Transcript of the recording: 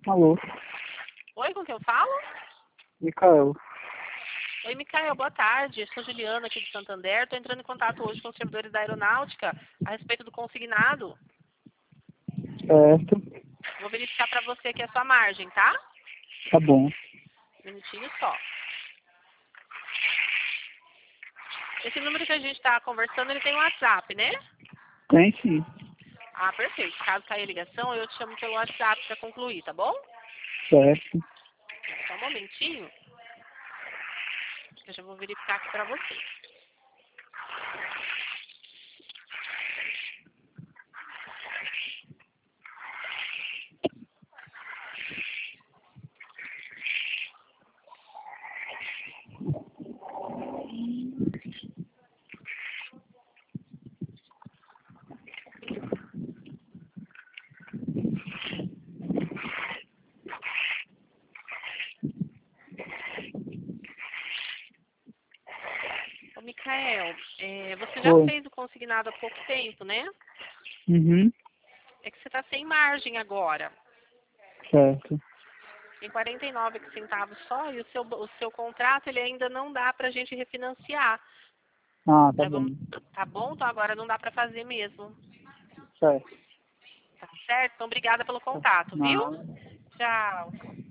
Alô, Oi, com quem eu falo? Micael. Oi, Micael, boa tarde. Sou Juliana aqui de Santander. Estou entrando em contato hoje com os servidores da Aeronáutica a respeito do consignado. Certo, Vou verificar para você aqui a sua margem, tá? tá bom. Um minutinho só. Esse número que a gente está conversando, ele tem um WhatsApp, né? Tem sim. Ah, perfeito. Caso caia a ligação, eu te chamo pelo WhatsApp para concluir, tá bom? Certo. Só um momentinho. Eu já vou verificar aqui para você. Ô, Micael, você já Oi. fez o consignado há pouco tempo, né? Uhum. É que você está sem margem agora. Certo. Tem 49 centavos só e o seu contrato ele ainda não dá para a gente refinanciar. Ah, tá Aí bom. tá bom? Então agora não dá para fazer mesmo. Certo. Tá certo? Então obrigada pelo contato, viu? Não. Tchau.